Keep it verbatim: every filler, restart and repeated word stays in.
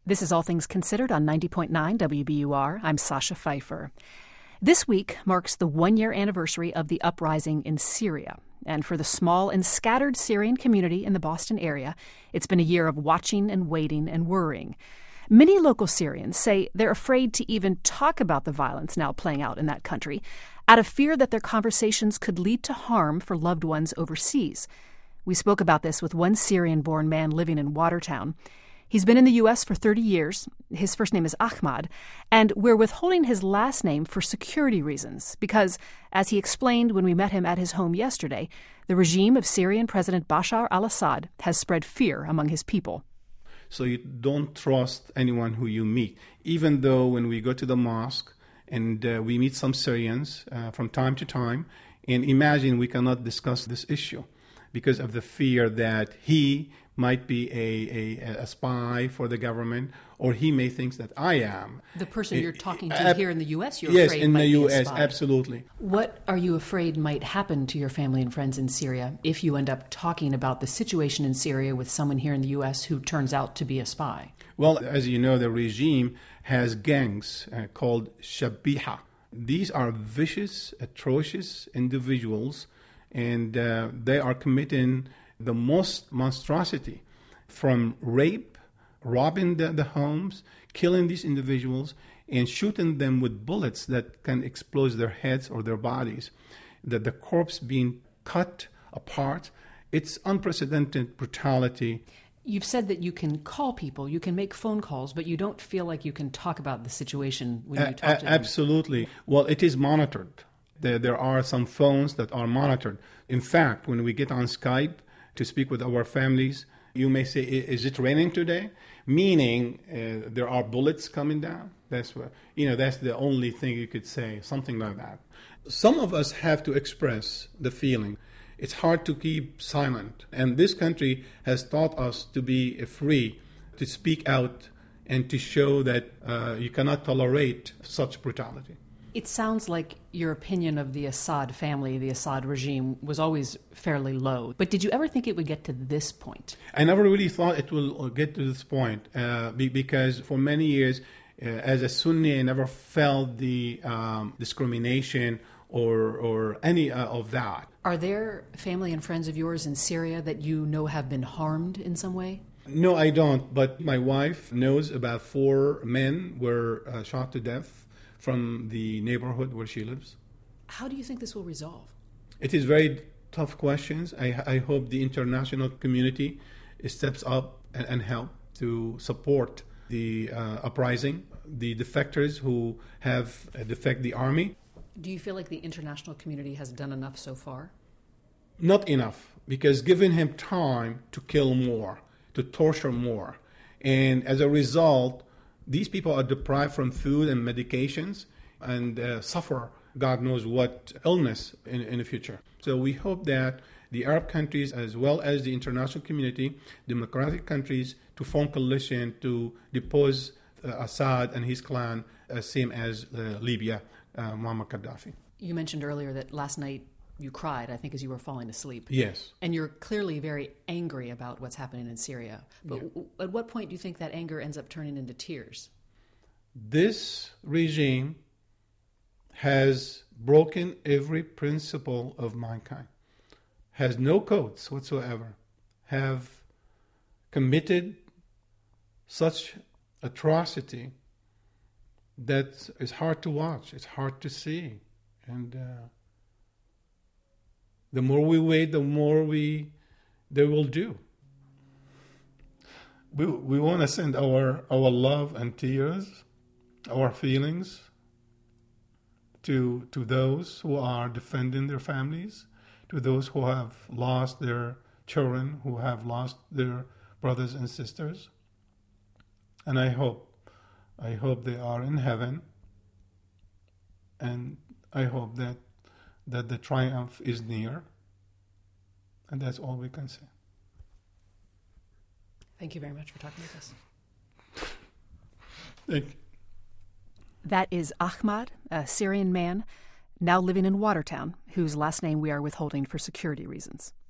This is All Things Considered on ninety point nine W B U R. I'm Sasha Pfeiffer. This week marks the one-year anniversary of the uprising in Syria. And for the small and scattered Syrian community in the Boston area, it's been a year of watching and waiting and worrying. Many local Syrians say they're afraid to even talk about the violence now playing out in that country, out of fear that their conversations could lead to harm for loved ones overseas. We spoke about this with one Syrian-born man living in Watertown. He's been in the U S for thirty years. His first name is Ahmad, and we're withholding his last name for security reasons because, as he explained when we met him at his home yesterday, the regime of Syrian President Bashar al-Assad has spread fear among his people. So you don't trust anyone who you meet, even though when we go to the mosque and uh, we meet some Syrians uh, from time to time, and imagine we cannot discuss this issue because of the fear that he might be a, a, a spy for the government, or he may think that I am. The person you're talking to uh, here in the U S, you're yes, afraid in might the be U a S, spy. Absolutely. What are you afraid might happen to your family and friends in Syria if you end up talking about the situation in Syria with someone here in the U S who turns out to be a spy? Well, as you know, the regime has gangs uh, called Shabiha. These are vicious, atrocious individuals, and uh, they are committing the most monstrosity, from rape, robbing the, the homes, killing these individuals, and shooting them with bullets that can explode their heads or their bodies. That the corpse being cut apart, it's unprecedented brutality. You've said that you can call people, you can make phone calls, but you don't feel like you can talk about the situation when you talk a- to them. Absolutely. Well, it is monitored. There, there are some phones that are monitored. In fact, when we get on Skype to speak with our families, you may say, is it raining today? Meaning uh, there are bullets coming down. That's what, you know, that's the only thing you could say, something like that. Some of us have to express the feeling. It's hard to keep silent. And this country has taught us to be free, to speak out, and to show that uh, you cannot tolerate such brutality. It sounds like your opinion of the Assad family, the Assad regime, was always fairly low. But did you ever think it would get to this point? I never really thought it will get to this point uh, be, because for many years, uh, as a Sunni, I never felt the um, discrimination or, or any uh, of that. Are there family and friends of yours in Syria that you know have been harmed in some way? No, I don't. But my wife knows about four men were uh, shot to death from the neighborhood where she lives. How do you think this will resolve? It is very tough questions. I, I hope the international community steps up and, and help to support the uh, uprising, the defectors who have uh, defect the army. Do you feel like the international community has done enough so far? Not enough, because giving him time to kill more, to torture more, and as a result, these people are deprived from food and medications and uh, suffer God knows what illness in, in the future. So we hope that the Arab countries, as well as the international community, democratic countries, to form coalition to depose uh, Assad and his clan, uh, same as uh, Libya, uh, Muammar Gaddafi. You mentioned earlier that last night you cried, I think, as you were falling asleep. Yes. And you're clearly very angry about what's happening in Syria. But Yeah. w- at what point do you think that anger ends up turning into tears? This regime has broken every principle of mankind, has no codes whatsoever, have committed such atrocity that is hard to watch, it's hard to see. And uh, the more we wait, the more we they will do. We we want to send our our love and tears, our feelings to to those who are defending their families, to those who have lost their children, who have lost their brothers and sisters. And I hope, I hope they are in heaven, and I hope that that the triumph is near, and that's all we can say. Thank you very much for talking with us. Thank you. That is Ahmad, a Syrian man now living in Watertown, whose last name we are withholding for security reasons.